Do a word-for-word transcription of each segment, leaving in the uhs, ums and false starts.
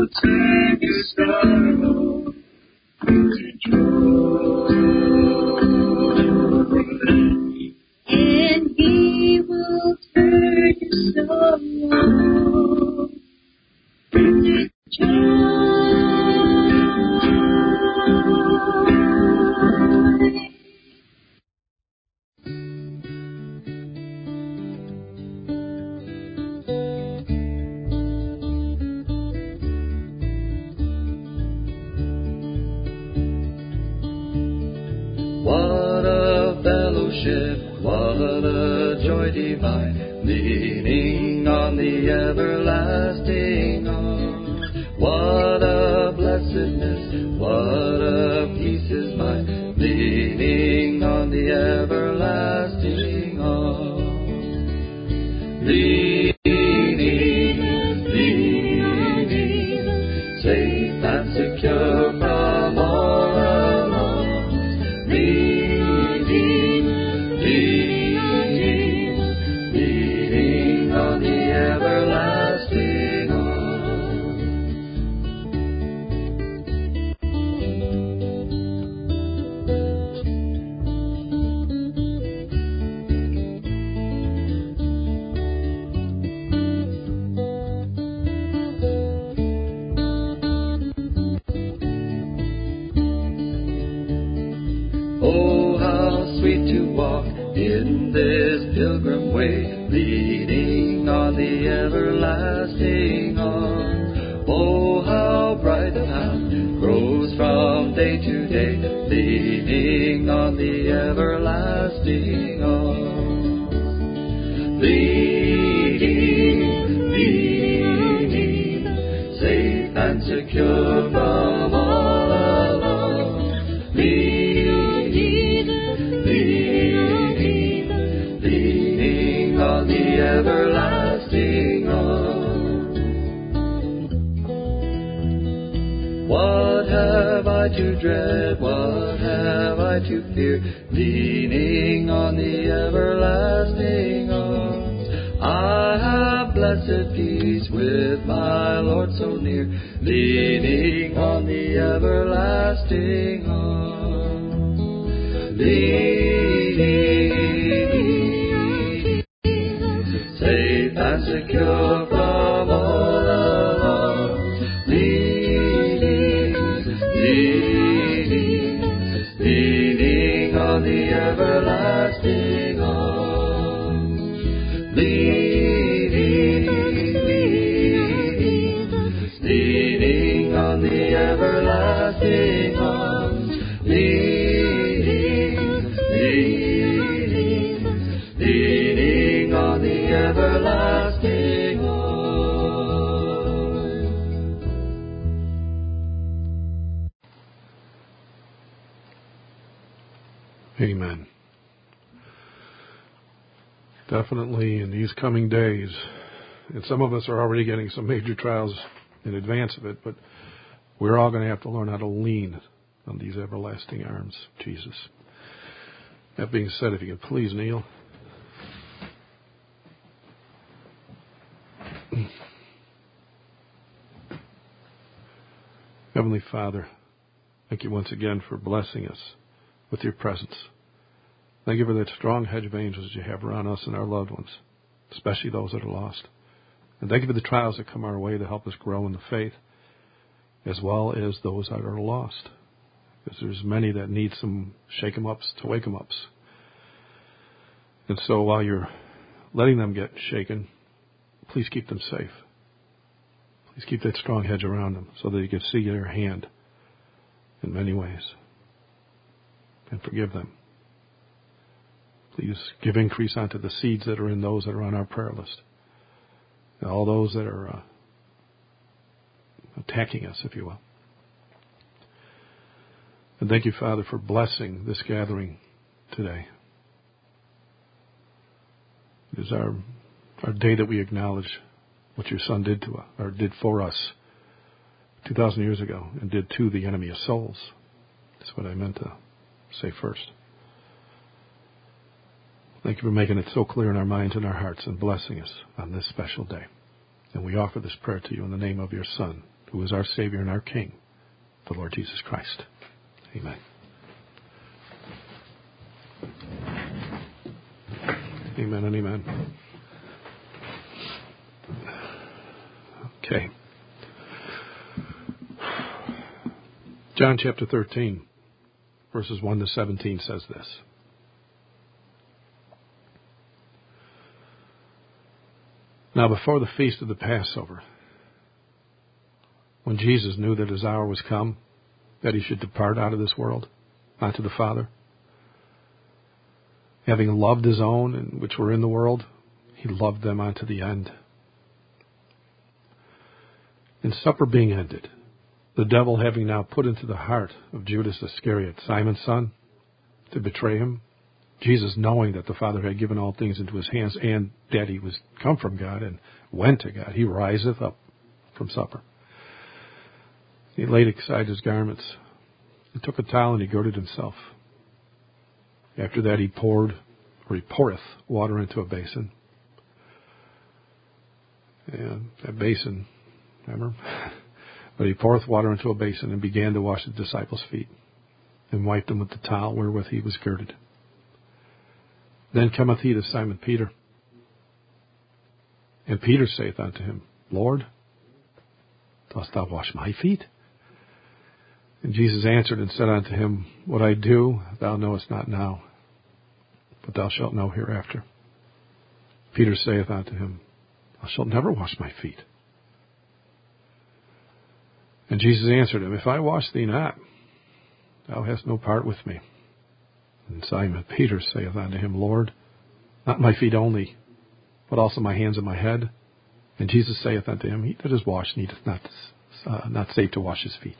will turn your sorrow into joy. And He will turn your sorrow into joy. What a fellowship, what a joy divine, leaning on the everlasting arm. What a blessedness, what a peace is mine, leaning on the everlasting arm. Leaning, leaning, safe and secure from all alarms. Leaning, leaning, leaning on the everlasting arm. Oh, how sweet to walk in this pilgrim way, leaning on the everlasting arm. Oh, how bright the path grows from day to day, leaning on the everlasting arm. Leaning, leaning, safe and secure from all alarms. Leaning, leaning, leaning on the everlasting arm. What have I to dread? What have I to fear? Leaning on the everlasting arms. I have blessed peace with my Lord so near, leaning on the everlasting arms. Leaning, safe and secure from all alarms. Leaning, leaning, leaning on the everlasting arms. Leaning, leaning, leaning on the everlasting arms. Leaning, leaning, leaning on the everlasting arms. Amen. Definitely in these coming days, and some of us are already getting some major trials in advance of it, but we're all going to have to learn how to lean on these everlasting arms, Jesus. That being said, if you could please kneel. Heavenly Father, thank you once again for blessing us with your presence. Thank you for that strong hedge of angels you have around us and our loved ones, especially those that are lost. And thank you for the trials that come our way to help us grow in the faith, as well as those that are lost. Because there's many that need some shake-em-ups to wake-em-ups. And so while you're letting them get shaken, please keep them safe. Please keep that strong hedge around them so that you can see your hand in many ways. And forgive them. Please give increase onto the seeds that are in those that are on our prayer list. And all those that are uh, attacking us, if you will. And thank you, Father, for blessing this gathering today. It is our our day that we acknowledge what your Son did to us, or did for us two thousand years ago, and did to the enemy of souls. That's what I meant to say first. Thank you for making it so clear in our minds and our hearts and blessing us on this special day. And we offer this prayer to you in the name of your Son, who is our Savior and our King, the Lord Jesus Christ. Amen. Amen and amen. Okay. John chapter thirteen, verses one to seventeen says this. Now before the feast of the Passover, when Jesus knew that his hour was come, that he should depart out of this world, unto the Father, having loved his own, which were in the world, he loved them unto the end. And supper being ended, the devil having now put into the heart of Judas Iscariot, Simon's son, to betray him, Jesus, knowing that the Father had given all things into his hands, and that he was come from God and went to God, he riseth up from supper. He laid aside his garments, and took a towel, and he girded himself. After that he poured, or he poureth, water into a basin. And that basin, remember? But he poureth water into a basin, and began to wash the disciples' feet, and wiped them with the towel wherewith he was girded. Then cometh he to Simon Peter. And Peter saith unto him, Lord, dost thou wash my feet? And Jesus answered and said unto him, What I do thou knowest not now, but thou shalt know hereafter. Peter saith unto him, Thou shalt never wash my feet. And Jesus answered him, If I wash thee not, thou hast no part with me. And Simon Peter saith unto him, Lord, not my feet only, but also my hands and my head. And Jesus saith unto him, He that is washed needeth not, uh, not save to wash his feet,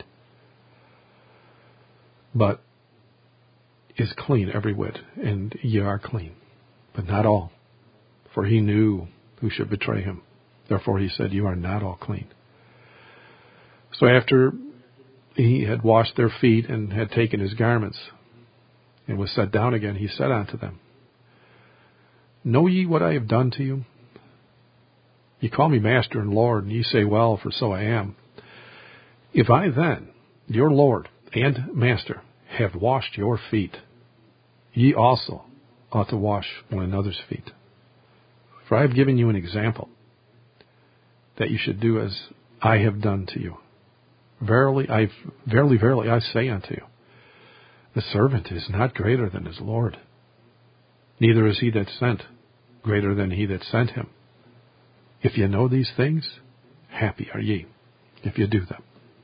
but is clean every whit, and ye are clean, but not all. For he knew who should betray him. Therefore he said, You are not all clean. So after he had washed their feet and had taken his garments, and was set down again, he said unto them, Know ye what I have done to you? Ye call me Master and Lord, and ye say, Well, for so I am. If I then, your Lord and Master, have washed your feet, ye also ought to wash one another's feet. For I have given you an example, that you should do as I have done to you. Verily, I verily, verily, I say unto you, the servant is not greater than his Lord, neither is he that sent greater than he that sent him. If ye know these things, happy are ye, if ye do them.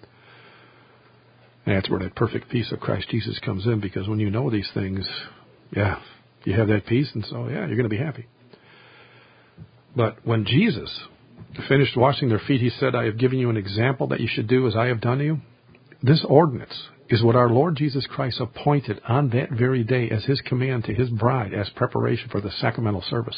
And that's where that perfect peace of Christ Jesus comes in, because when you know these things, yeah, you have that peace, and so, yeah, you're going to be happy. But when Jesus finished washing their feet, he said, I have given you an example that you should do as I have done to you. This ordinance is what our Lord Jesus Christ appointed on that very day as his command to his bride as preparation for the sacramental service.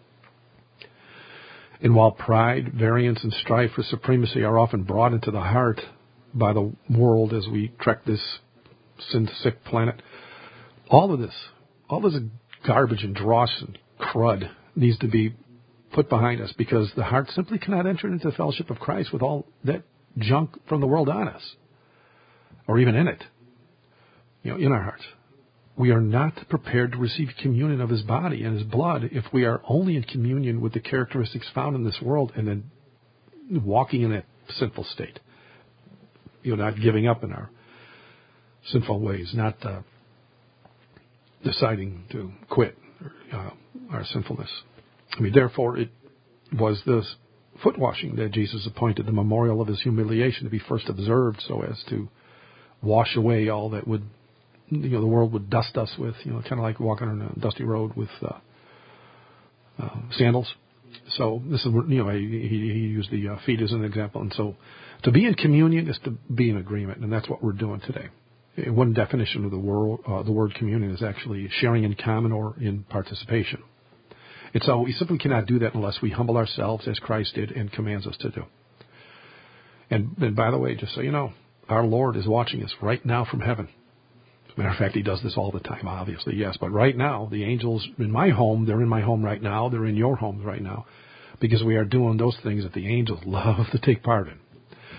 And while pride, variance, and strife for supremacy are often brought into the heart by the world as we trek this sin-sick planet, all of this, all this garbage and dross and crud needs to be put behind us, because the heart simply cannot enter into the fellowship of Christ with all that junk from the world on us, or even in it, you know, in our hearts. We are not prepared to receive communion of his body and his blood if we are only in communion with the characteristics found in this world and then walking in that sinful state. You know, not giving up in our sinful ways, not uh, deciding to quit uh, our sinfulness. I mean, therefore, it was this foot washing that Jesus appointed, the memorial of his humiliation, to be first observed so as to wash away all that would, you know, the world would dust us with, you know, kind of like walking on a dusty road with uh, uh, sandals. So this is, you know, he, he used the uh, feet as an example. And so to be in communion is to be in agreement, and that's what we're doing today. One definition of the word, uh, the word communion is actually sharing in common or in participation. And so we simply cannot do that unless we humble ourselves as Christ did and commands us to do. And, and by the way, just so you know, our Lord is watching us right now from heaven. As a matter of fact, he does this all the time, obviously, yes. But right now, the angels in my home, they're in my home right now. They're in your homes right now, because we are doing those things that the angels love to take part in.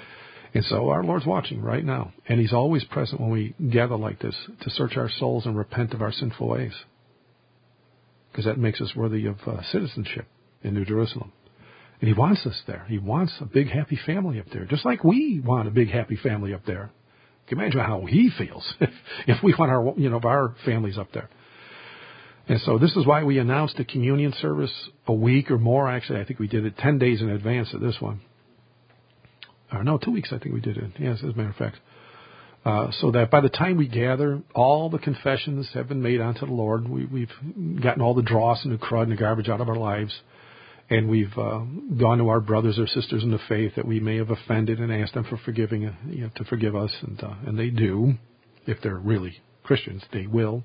And so our Lord's watching right now. And He's always present when we gather like this to search our souls and repent of our sinful ways. Because that makes us worthy of uh, citizenship in New Jerusalem. And He wants us there. He wants a big, happy family up there, just like we want a big, happy family up there. You can imagine how He feels if, if we want our, you know, our families up there. And so this is why we announced the communion service a week or more. Actually, I think we did it ten days in advance of this one. Or no, two weeks I think we did it. Yes, as a matter of fact. Uh, so that by the time we gather, all the confessions have been made unto the Lord. We, we've gotten all the dross and the crud and the garbage out of our lives. And we've uh, gone to our brothers or sisters in the faith that we may have offended and asked them for forgiving, uh, you know, to forgive us. And, uh, and they do. If they're really Christians, they will.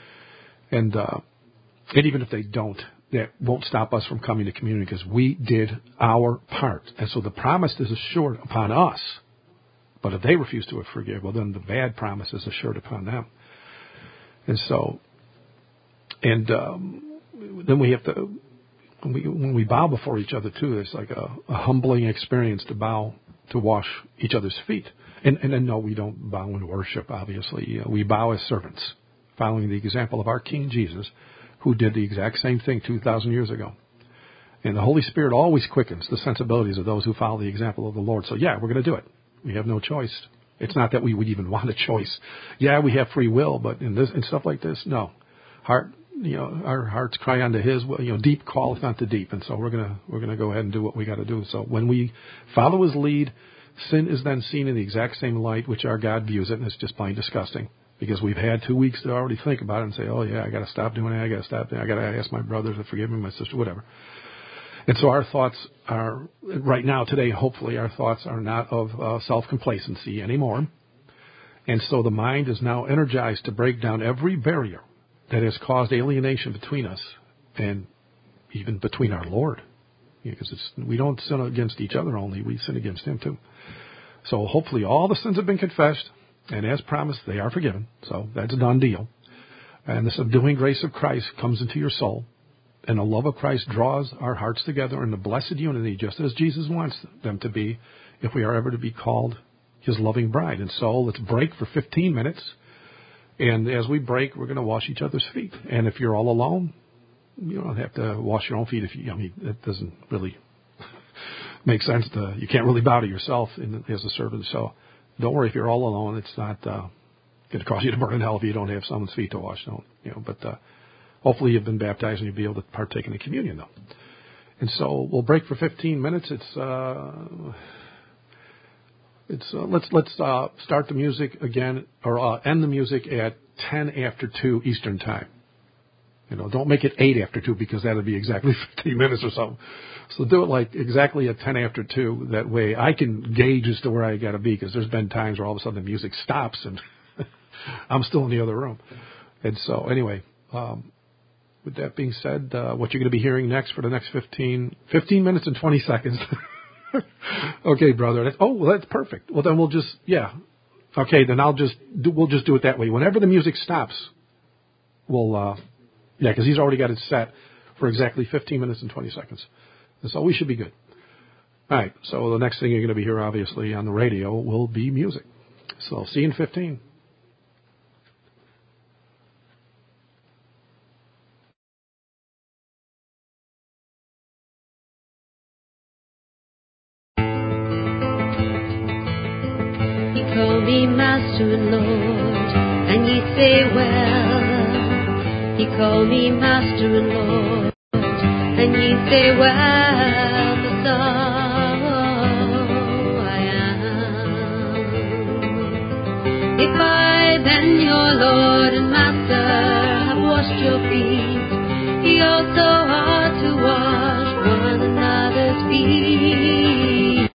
And, uh, and even if they don't, that won't stop us from coming to communion because we did our part. And so the promise is assured upon us. But if they refuse to forgive, well, then the bad promise is assured upon them. And so, and um, then we have to, when we, when we bow before each other, too, it's like a, a humbling experience to bow, to wash each other's feet. And, and, and no, we don't bow in worship, obviously. Uh, we bow as servants, following the example of our King Jesus, who did the exact same thing two thousand years ago. And the Holy Spirit always quickens the sensibilities of those who follow the example of the Lord. So, yeah, we're going to do it. We have no choice. It's not that we would even want a choice. Yeah, we have free will, but in this and stuff like this, no. Heart, you know, our hearts cry unto His. You know, deep calleth unto deep, and so we're gonna we're gonna go ahead and do what we got to do. So when we follow His lead, sin is then seen in the exact same light which our God views it, and it's just plain disgusting. Because we've had two weeks to already think about it and say, oh, yeah, I got to stop doing it. I got to stop doing it. I got to ask my brothers to forgive me, my sister, whatever. And so our thoughts are, right now, today, hopefully, our thoughts are not of uh, self-complacency anymore. And so the mind is now energized to break down every barrier that has caused alienation between us and even between our Lord. Because it's, we don't sin against each other only. We sin against Him, too. So hopefully all the sins have been confessed. And as promised, they are forgiven. So that's a done deal. And the subduing grace of Christ comes into your soul. And the love of Christ draws our hearts together in the blessed unity, just as Jesus wants them to be, if we are ever to be called His loving bride. And so let's break for fifteen minutes. And as we break, we're going to wash each other's feet. And if you're all alone, you don't have to wash your own feet. If you, I mean, that doesn't really make sense. To, you can't really bow to yourself in, as a servant. So don't worry if you're all alone. It's not uh, going to cause you to burn in hell if you don't have someone's feet to wash. Don't, you know, but uh, hopefully you've been baptized and you'll be able to partake in the communion, though. And so we'll break for fifteen minutes. It's uh, it's uh, let's let's uh, start the music again or uh, end the music at ten after two Eastern time. You know, don't make it eight after two because that would be exactly fifteen minutes or something. So do it like exactly at ten after two. That way I can gauge as to where I got to be because there's been times where all of a sudden the music stops and I'm still in the other room. And so anyway, um, with that being said, uh, what you're going to be hearing next for the next fifteen, fifteen minutes and twenty seconds. Okay, brother. That's, oh, well, that's perfect. Well, then we'll just, yeah. Okay, then I'll just, do, we'll just do it that way. Whenever the music stops, we'll, uh, yeah, because he's already got it set for exactly fifteen minutes and twenty seconds. And so we should be good. All right, so the next thing you're going to be here, obviously, on the radio will be music. So I'll see you in fifteen. He called me Master and Lord, and ye say, well. He called me Master and Lord, and ye say, well, for so I am. If I then, your Lord and Master, have washed your feet, ye also ought to wash one another's feet.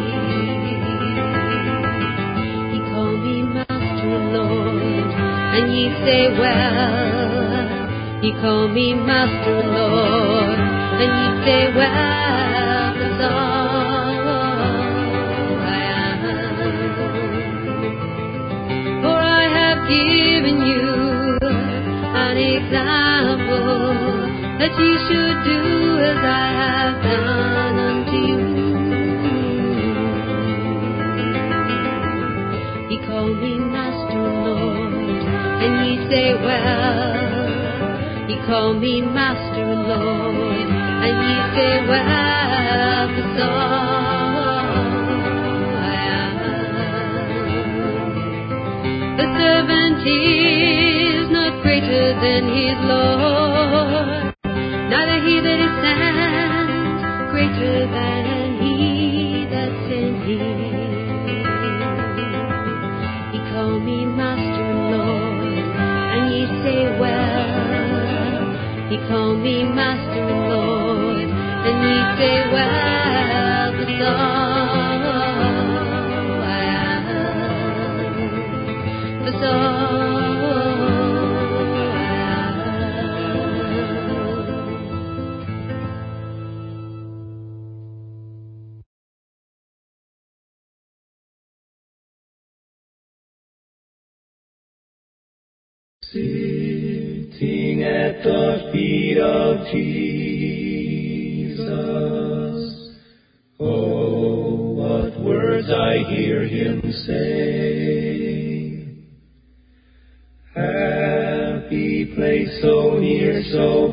He called me Master and Lord, and ye say, well. He called me Master and Lord, and ye say, well, that's all I am. For I have given you an example, that ye should do as I have done unto you. me Master and Lord, and ye say, well. Ye call me Master and Lord, and ye say, well, for so I am. The servant is not greater than his Lord, neither he that is sent greater than he that sent him. Ye call me Master and Lord, and ye say, well. Ye call me Master and Lord, and ye say, well, for so I am, for so Sitting at the feet of Jesus, oh, what words I hear him say. Happy place, so near, so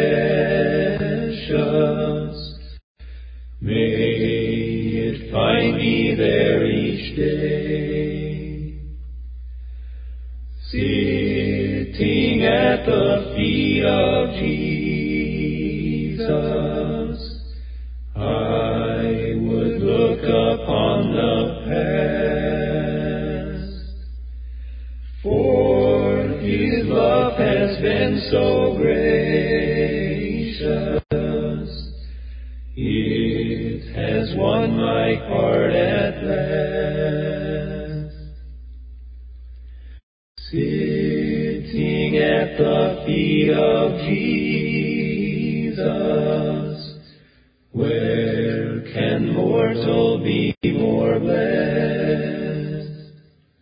precious, may it find me there each day. Sitting at the feet of Jesus, I would look upon the past, for his love has been so gracious, it has won my heart at last. Sitting at the feet of Jesus, where can mortal be more blessed?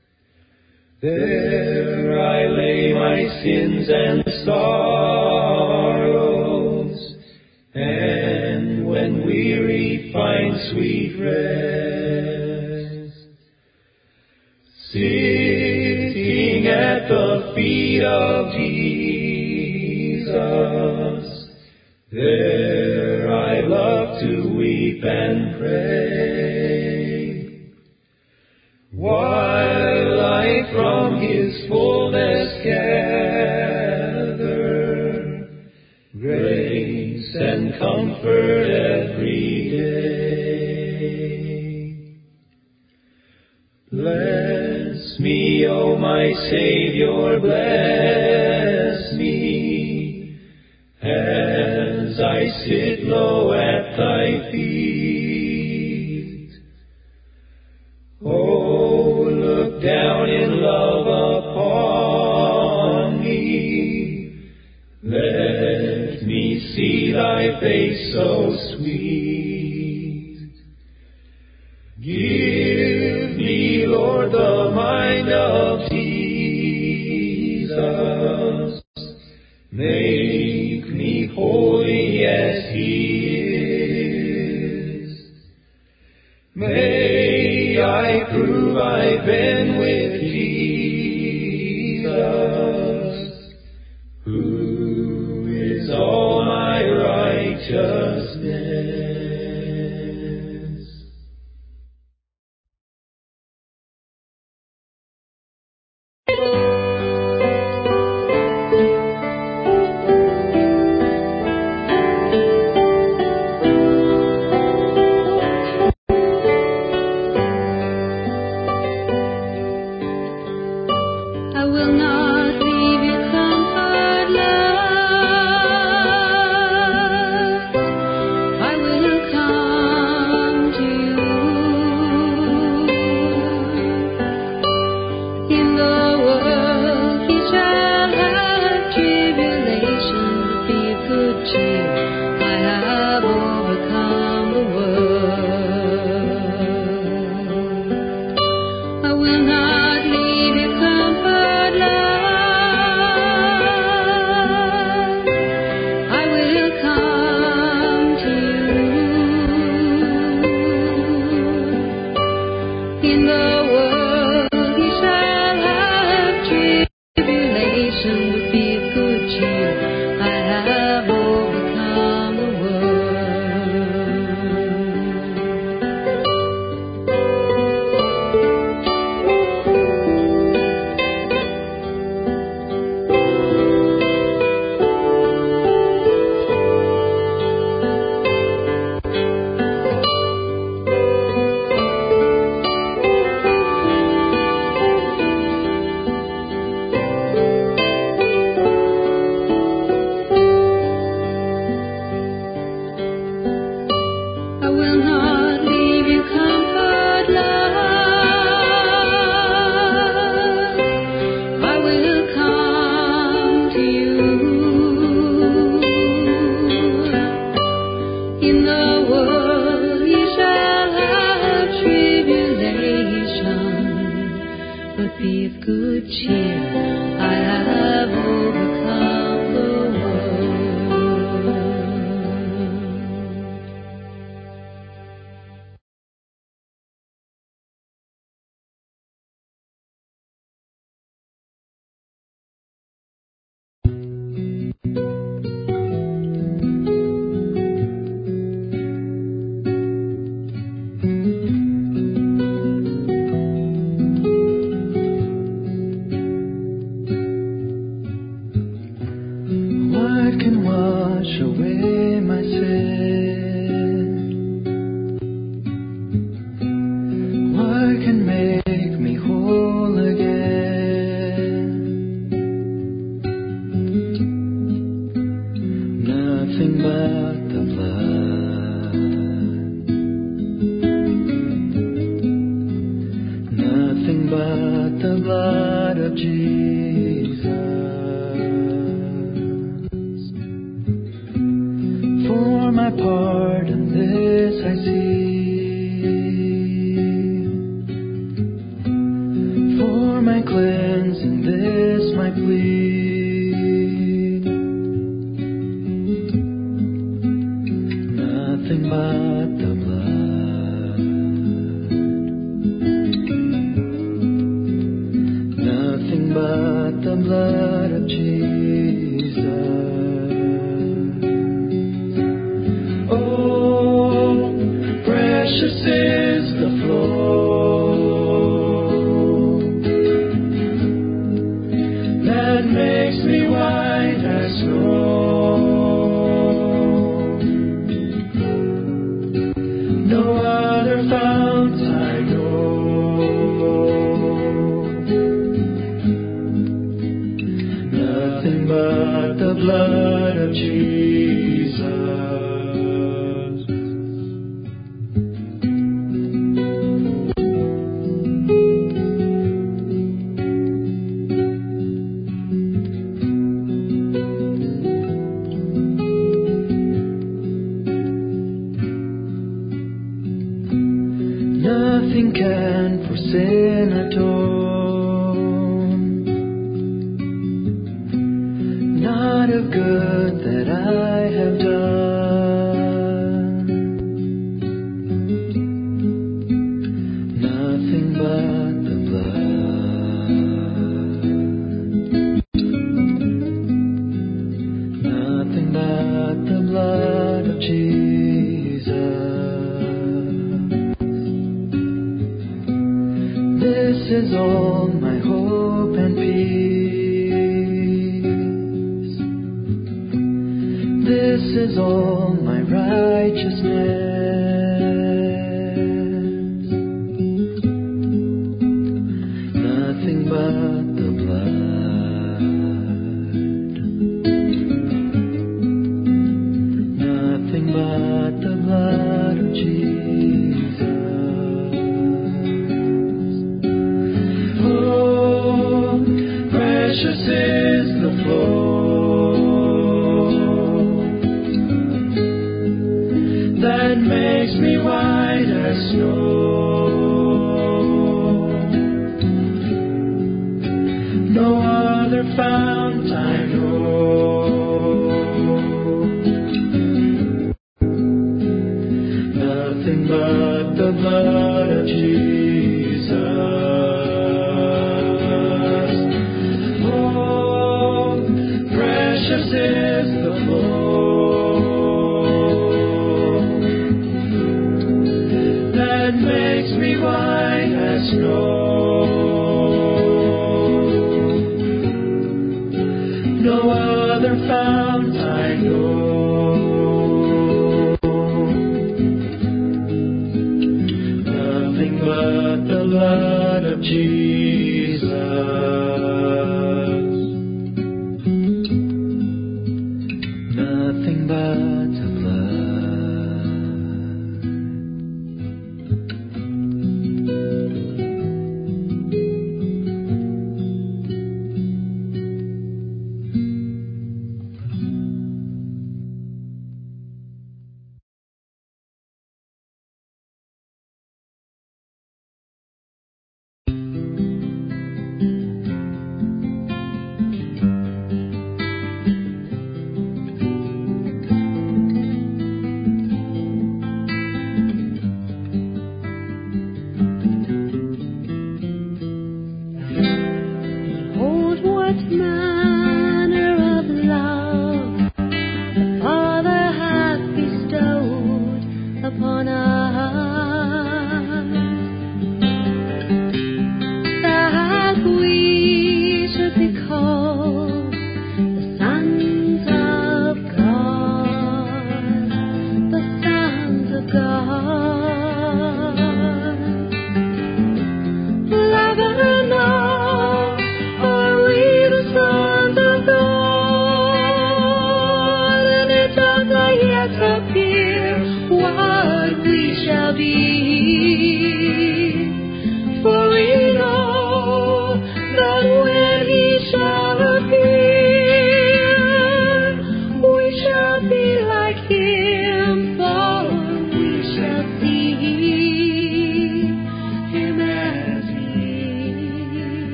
There I lay my sins and sorrows, and when weary find sweet rest. Sitting at the feet of Jesus, there I love to weep and pray, while I from his fullness gather grace and comfort every day. Bless me, O my Savior, bless me, as I sit low at thy feet. Oh, look down in love upon me, let me see thy face so sweet. Give me, Lord, the mind of Jesus, make me holy as he is. May I prove I've been with Jesus, who is all my righteousness. I will not leave you comfortless. I will come to you. In the world he shall have tribulation, but be of good cheer. I have overcome the world. I will not leave you comfortless. I will come to you. In the world he shall Lord, be of good cheer. I have overcome the world. What can wash away my sin? What can make me whole again? Nothing but the blood. Nothing but the blood of Jesus. For my part in this I see, for my cleanse in this my plea. Nothing but the blood. Nothing but the blood of Jesus. Oh, precious is the flow that makes me white as snow. No other fount I know. Nothing but the blood of Jesus. Nothing can for sin atone, not of good that I have done. Nothing but the blood. Nothing but the blood of Jesus. This is all my hope and peace. This is all my righteousness. Nothing but the blood. Nothing but the blood of Jesus. Oh, precious is the flow that makes me white as snow. No other fount I know. Nothing but the blood of Jesus. Oh, precious is the flow that makes me white as snow. No other fount I know. Nothing but the blood of Jesus. Nothing but the blood.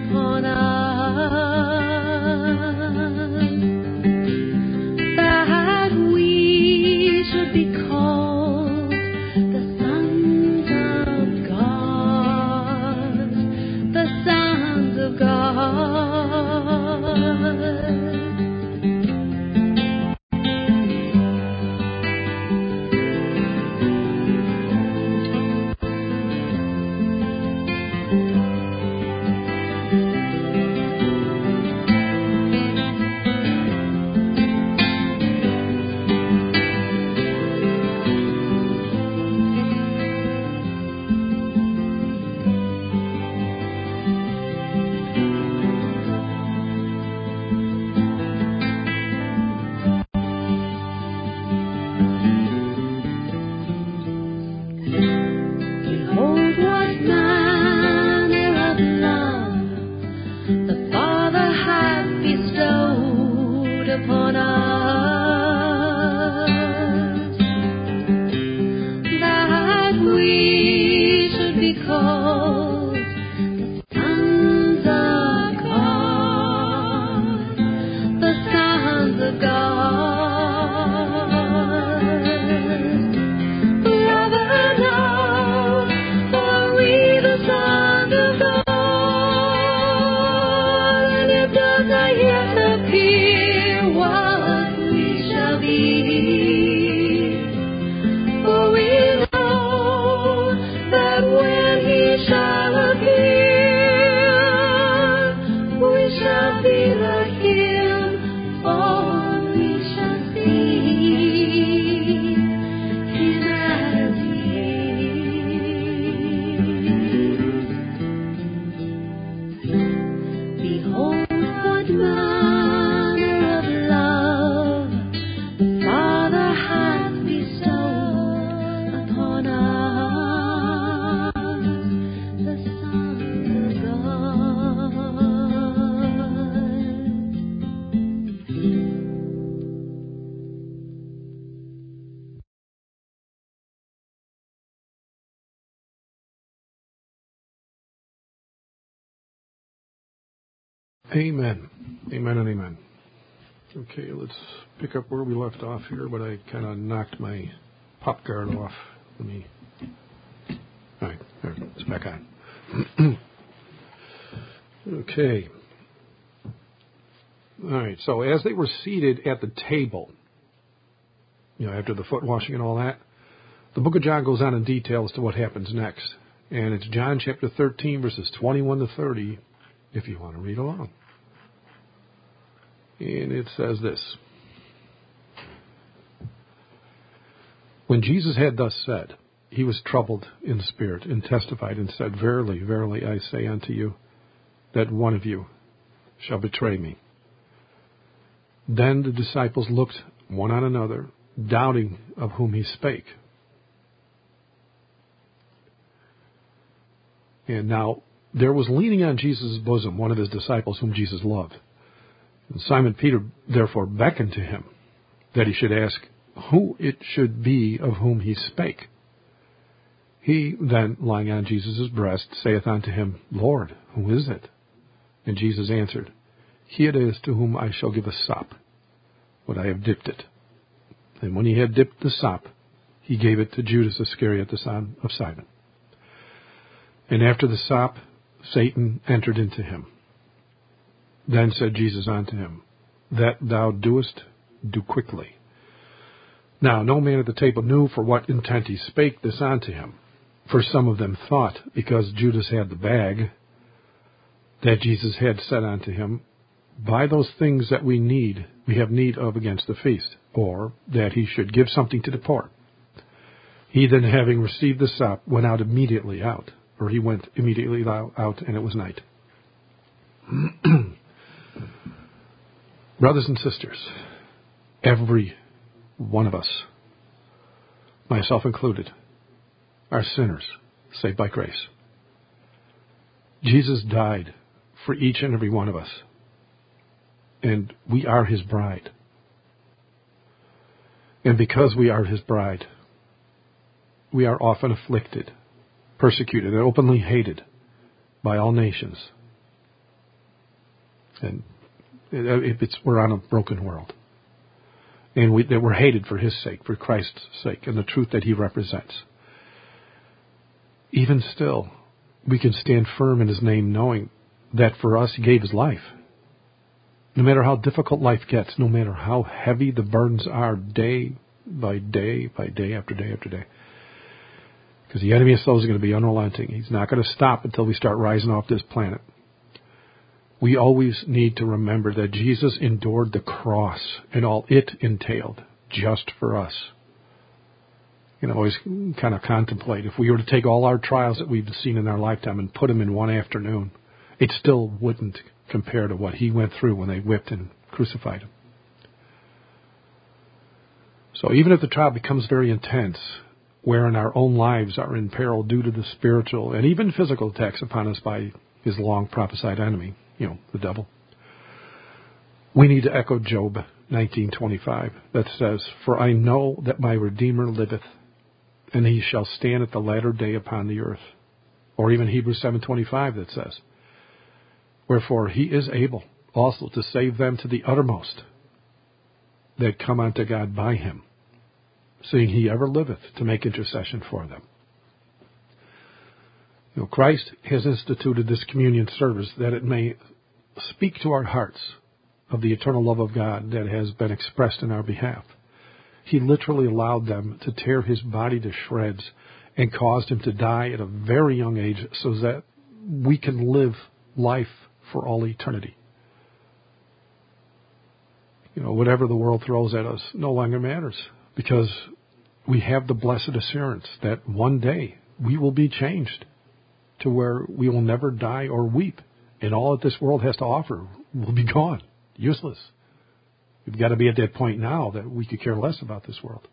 upon us, that we should be called the sons of God, the sons of God. Behold what manner of love the Father hath bestowed upon us, that we should be called the sons of God, the sons of God. Rather now are we the sons of God, and it does not yet appear what we shall be. For we know that when He shall appear, we shall be like Him, for we shall see Him as He is. Behold what manner of love the Father hath bestowed upon us, the sons of God. Amen. Amen and amen. Okay, let's pick up where we left off here, but I kind of knocked my pop guard off. Let me... All right, there, it's back on. Okay. All right, so as they were seated at the table, you know, after the foot washing and all that, the book of John goes on in detail as to what happens next. And it's John chapter thirteen, verses twenty-one to thirty, if you want to read along. And it says this. When Jesus had thus said, he was troubled in spirit and testified and said, Verily, verily, I say unto you, that one of you shall betray me. Then the disciples looked one on another, doubting of whom he spake. And now there was leaning on Jesus' bosom one of his disciples whom Jesus loved. And Simon Peter therefore beckoned to him, that he should ask who it should be of whom he spake. He then, lying on Jesus' breast, saith unto him, Lord, who is it? And Jesus answered, He it is to whom I shall give a sop, when I have dipped it. And when he had dipped the sop, he gave it to Judas Iscariot, the son of Simon. And after the sop, Satan entered into him. Then said Jesus unto him, That thou doest, do quickly. Now no man at the table knew for what intent he spake this unto him. For some of them thought, because Judas had the bag, that Jesus had said unto him, Buy those things that we need, we have need of against the feast, or that he should give something to the poor. He then, having received the sop, went out immediately out, or he went immediately out, and it was night. Brothers and sisters, every one of us, myself included, are sinners, saved by grace. Jesus died for each and every one of us, and we are his bride. And because we are his bride, we are often afflicted, persecuted, and openly hated by all nations. And if it's, we're on a broken world. And we, that we're hated for His sake, for Christ's sake, and the truth that He represents. Even still, we can stand firm in His name knowing that for us He gave His life. No matter how difficult life gets, no matter how heavy the burdens are day by day, by day after day after day. Because the enemy of souls is going to be unrelenting. He's not going to stop until we start rising off this planet. We always need to remember that Jesus endured the cross and all it entailed just for us. You know, always kind of contemplate, if we were to take all our trials that we've seen in our lifetime and put them in one afternoon, it still wouldn't compare to what He went through when they whipped and crucified Him. So even if the trial becomes very intense, wherein our own lives are in peril due to the spiritual and even physical attacks upon us by His long prophesied enemy, you know, the devil, we need to echo Job nineteen twenty-five that says, "For I know that my Redeemer liveth, and He shall stand at the latter day upon the earth." Or even Hebrews seven twenty-five that says, "Wherefore He is able also to save them to the uttermost that come unto God by Him, seeing He ever liveth to make intercession for them." You know, Christ has instituted this communion service that it may speak to our hearts of the eternal love of God that has been expressed in our behalf. He literally allowed them to tear His body to shreds and caused Him to die at a very young age so that we can live life for all eternity. You know, whatever the world throws at us no longer matters, because we have the blessed assurance that one day we will be changed to where we will never die or weep, and all that this world has to offer will be gone, useless. We've got to be at that point now that we could care less about this world.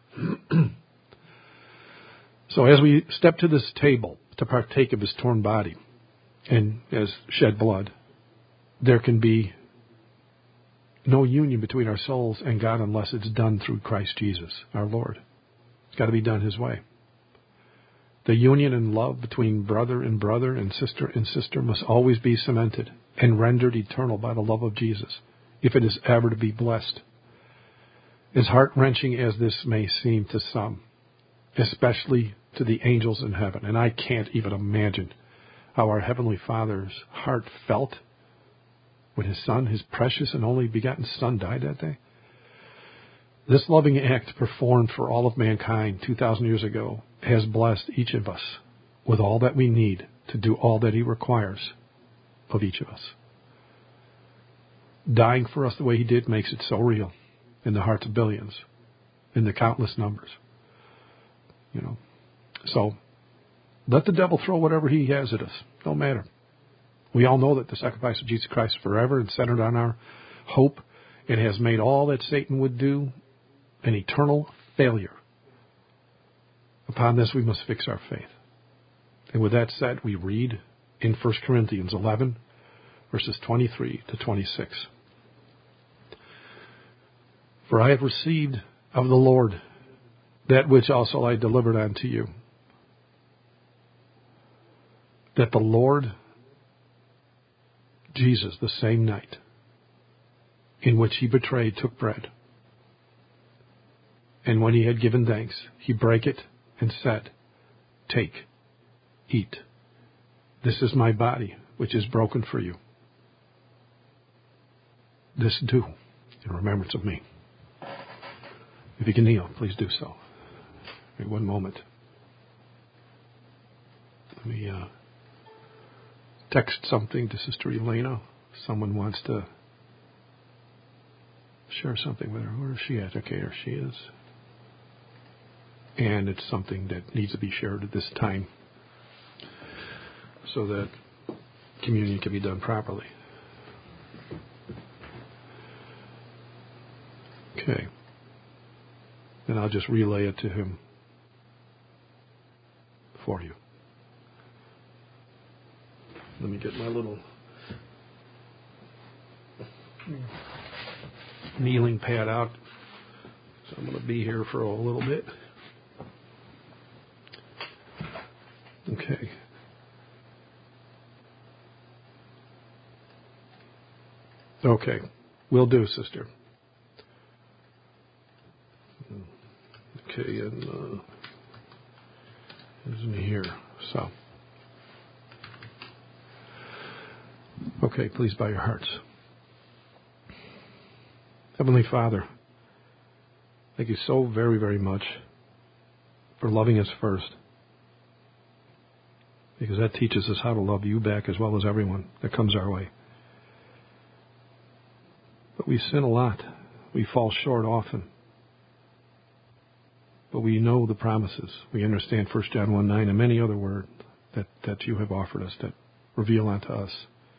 So as we step to this table to partake of His torn body and as shed blood, there can be no union between our souls and God unless it's done through Christ Jesus, our Lord. It's got to be done His way. The union and love between brother and brother and sister and sister must always be cemented and rendered eternal by the love of Jesus, if it is ever to be blessed. As heart-wrenching as this may seem to some, especially to the angels in heaven, and I can't even imagine how our Heavenly Father's heart felt when His Son, His precious and only begotten Son, died that day. This loving act performed for all of mankind two thousand years ago has blessed each of us with all that we need to do all that He requires of each of us. Dying for us the way He did makes it so real in the hearts of billions, in the countless numbers. You know, so let the devil throw whatever he has at us. Don't matter. We all know that the sacrifice of Jesus Christ is forever and centered on our hope. It has made all that Satan would do an eternal failure. Upon this we must fix our faith. And with that said, we read in First Corinthians eleven, verses twenty-three to twenty-six. "For I have received of the Lord that which also I delivered unto you, that the Lord Jesus, the same night in which He betrayed, took bread. And when He had given thanks, He brake it and said, Take, eat. This is my body, which is broken for you. This do in remembrance of me." If you can kneel, please do so. Wait one moment. Let me uh, text something to Sister Elena. Someone wants to share something with her. Where is she at? Okay, there she is. And it's something that needs to be shared at this time so that communion can be done properly. Okay. Then I'll just relay it to him for you. Let me get my little kneeling pad out. So I'm going to be here for a little bit. Okay. Okay. Will do, sister. Okay, and uh, isn't here. So. Okay, please bow your hearts. Heavenly Father, thank you so very, very much for loving us first. Because that teaches us how to love you back as well as everyone that comes our way. But we sin a lot. We fall short often. But we know the promises. We understand First John one nine and many other words that, that you have offered us that reveal unto us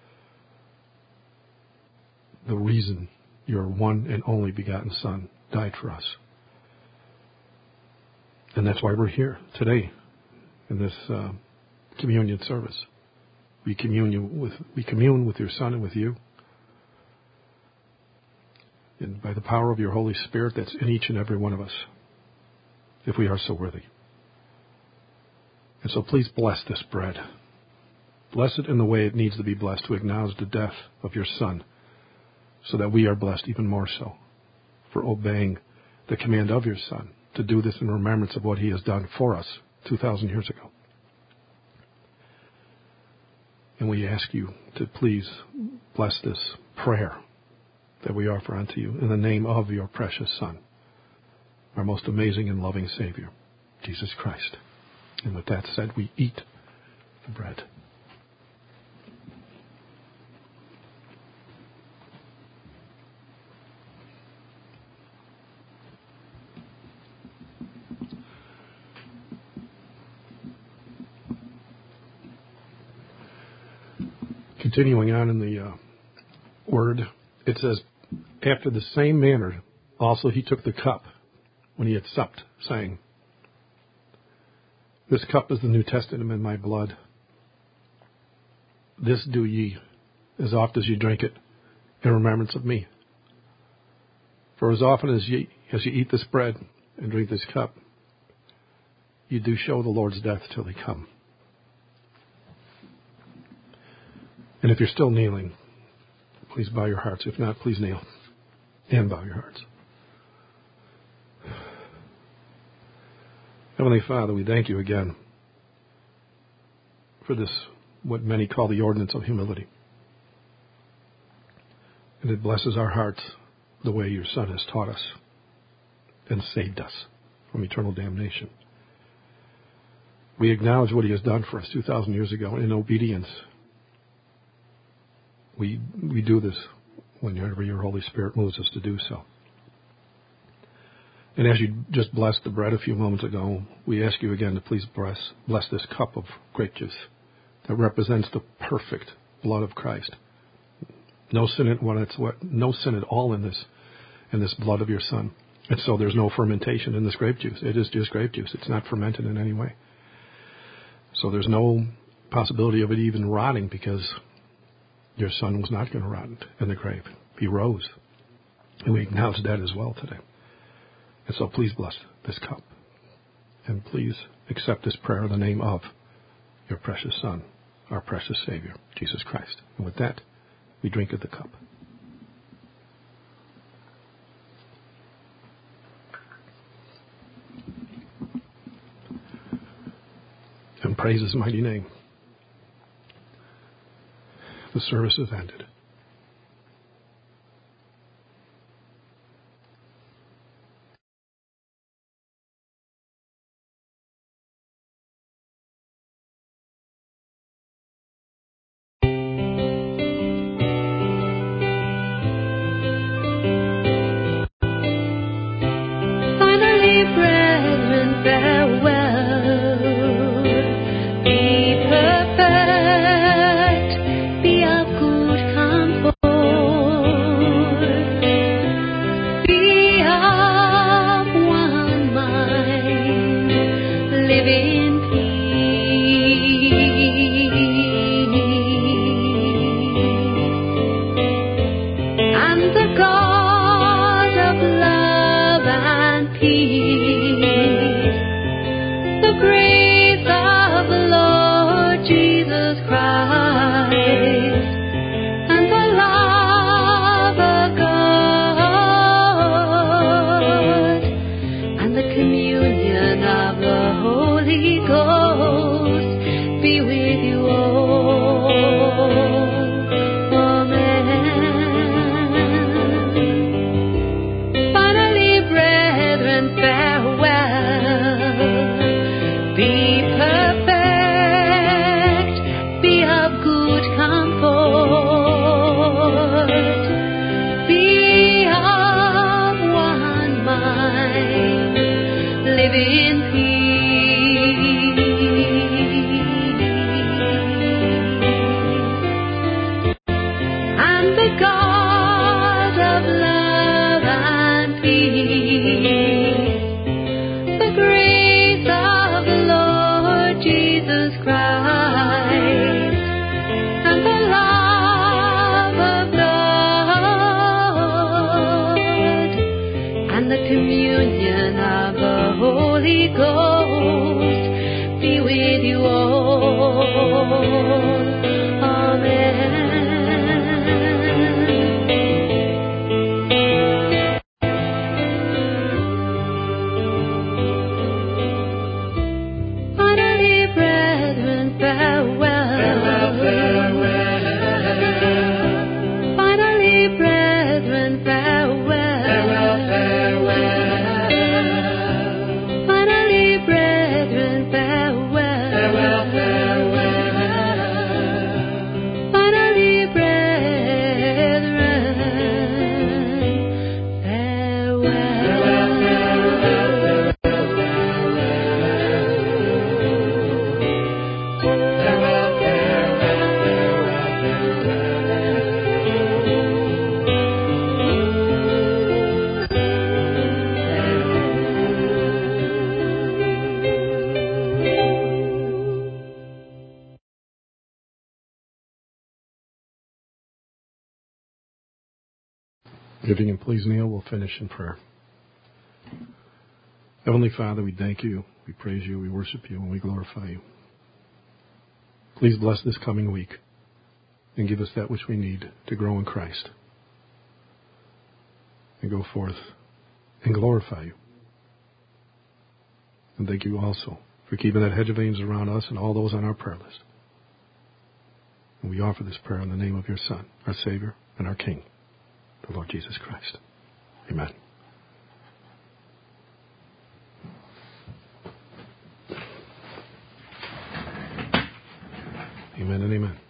the reason your one and only begotten Son died for us. And that's why we're here today in this uh, communion service. We commune with we commune with your Son and with you. And by the power of your Holy Spirit that's in each and every one of us, if we are so worthy. And so please bless this bread. Bless it in the way it needs to be blessed to acknowledge the death of your Son, so that we are blessed even more so for obeying the command of your Son to do this in remembrance of what he has done for us two thousand years ago. And we ask you to please bless this prayer that we offer unto you in the name of your precious Son, our most amazing and loving Savior, Jesus Christ. And with that said, we eat the bread. Continuing on in the uh, word, it says, after the same manner, also he took the cup when he had supped, saying, this cup is the New Testament in my blood. This do ye, as oft as you drink it, in remembrance of me. For as often as ye, as you eat this bread and drink this cup, you do show the Lord's death till he come. And if you're still kneeling, please bow your hearts. If not, please kneel and bow your hearts. Heavenly Father, we thank you again for this, what many call the ordinance of humility. And it blesses our hearts the way your Son has taught us and saved us from eternal damnation. We acknowledge what he has done for us two thousand years ago in obedience. We we do this whenever your Holy Spirit moves us to do so. And as you just blessed the bread a few moments ago, we ask you again to please bless, bless this cup of grape juice that represents the perfect blood of Christ. No sin at what it's what no sin at all in this in this blood of your Son. And so there's no fermentation in this grape juice. It is just grape juice. It's not fermented in any way. So there's no possibility of it even rotting, because your Son was not going to rot in the grave. He rose. And we acknowledge that as well today. And so please bless this cup. And please accept this prayer in the name of your precious Son, our precious Savior, Jesus Christ. And with that, we drink of the cup. And praise his mighty name. The service is ended. Finally, brethren, farewell. Be perfect, be of good If you can please kneel, we'll finish in prayer. Heavenly Father, we thank you, we praise you, we worship you, and we glorify you. Please bless this coming week and give us that which we need to grow in Christ and go forth and glorify you. And thank you also for keeping that hedge of angels around us and all those on our prayer list. And we offer this prayer in the name of your Son, our Savior, and our King, the Lord Jesus Christ. Amen. Amen and amen.